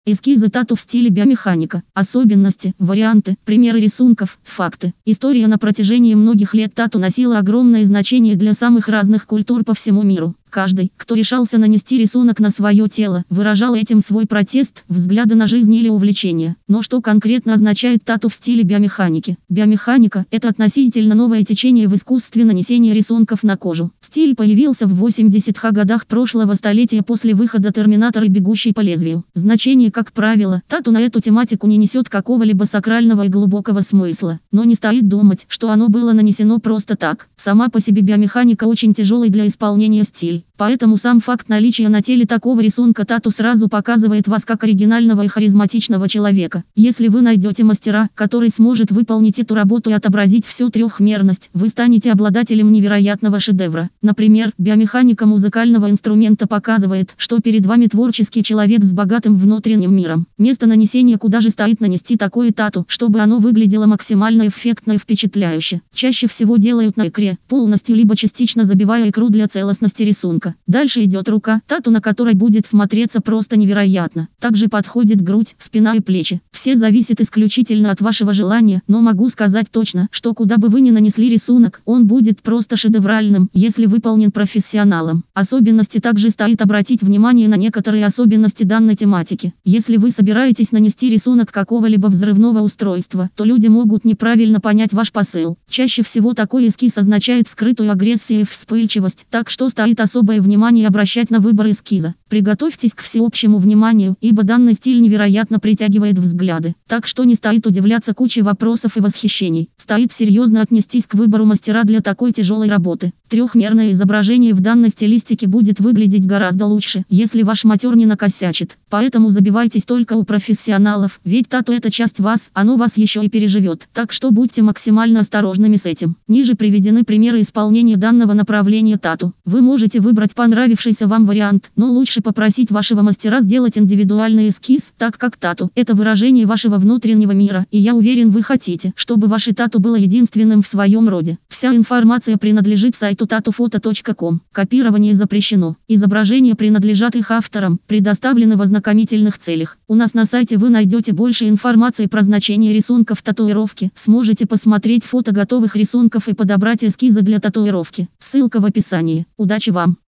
Эскизы тату в стиле биомеханика. Особенности, варианты, примеры рисунков, факты. История на протяжении многих лет тату носила огромное значение для самых разных культур по всему миру. Каждый, кто решался нанести рисунок на свое тело, выражал этим свой протест, взгляды на жизнь или увлечение. Но что конкретно означает тату в стиле биомеханики? Биомеханика – это относительно новое течение в искусстве нанесения рисунков на кожу. Стиль появился в 80-х годах прошлого столетия после выхода «Терминатора» и «Бегущий по лезвию». Значение, как правило, тату на эту тематику не несет какого-либо сакрального и глубокого смысла. Но не стоит думать, что оно было нанесено просто так. Сама по себе биомеханика очень тяжелый для исполнения стиль. Поэтому сам факт наличия на теле такого рисунка тату сразу показывает вас как оригинального и харизматичного человека. Если вы найдете мастера, который сможет выполнить эту работу и отобразить всю трехмерность, вы станете обладателем невероятного шедевра. Например, биомеханика музыкального инструмента показывает, что перед вами творческий человек с богатым внутренним миром. Место нанесения, куда же стоит нанести такое тату, чтобы оно выглядело максимально эффектно и впечатляюще. Чаще всего делают на икре, полностью либо частично забивая икру для целостности рисунка. Дальше идет рука, тату на которой будет смотреться просто невероятно. Также подходит грудь, спина и плечи. Все зависит исключительно от вашего желания, но могу сказать точно, что куда бы вы ни нанесли рисунок, он будет просто шедевральным, если выполнен профессионалом. Особенности также стоит обратить внимание на некоторые особенности данной тематики. Если вы собираетесь нанести рисунок какого-либо взрывного устройства, то люди могут неправильно понять ваш посыл. Чаще всего такой эскиз означает скрытую агрессию и вспыльчивость, так что стоит особое внимание обращать на выбор эскиза. Приготовьтесь к всеобщему вниманию, ибо данный стиль невероятно притягивает взгляды. Так что не стоит удивляться куче вопросов и восхищений. Стоит серьезно отнестись к выбору мастера для такой тяжелой работы. Трехмерное изображение в данной стилистике будет выглядеть гораздо лучше, если ваш матер не накосячит. Поэтому забивайтесь только у профессионалов, ведь тату это часть вас, оно вас еще и переживет. Так что будьте максимально осторожными с этим. Ниже приведены примеры исполнения данного направления тату. Вы можете выбрать понравившийся вам вариант, но лучше попросить вашего мастера сделать индивидуальный эскиз, так как тату – это выражение вашего внутреннего мира, и я уверен, вы хотите, чтобы ваше тату было единственным в своем роде. Вся информация принадлежит сайту tatufoto.com. Копирование запрещено. Изображения принадлежат их авторам, предоставлены в ознакомительных целях. У нас на сайте вы найдете больше информации про значение рисунков татуировки, сможете посмотреть фото готовых рисунков и подобрать эскизы для татуировки. Ссылка в описании. Удачи вам!